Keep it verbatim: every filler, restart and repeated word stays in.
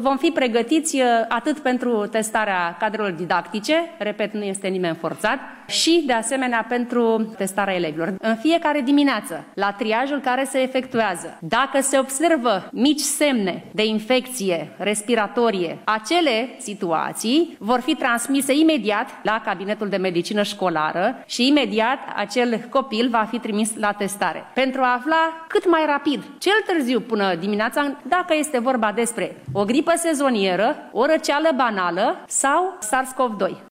Vom fi pregătiți atât pentru testarea cadrelor didactice, repet, nu este nimeni forțat, și de asemenea pentru testarea elevilor. În fiecare dimineață, la triajul care se efectuează, dacă se observă mici semne de infecție respiratorie, acele situații vor fi transmise imediat la cabinetul de medicină școlară și imediat acel copil va fi trimis la testare, pentru a afla cât mai rapid, cel târziu până dimineața, dacă este vorba despre o gripă sezonieră, o răceală banală sau SARS-CoV doi.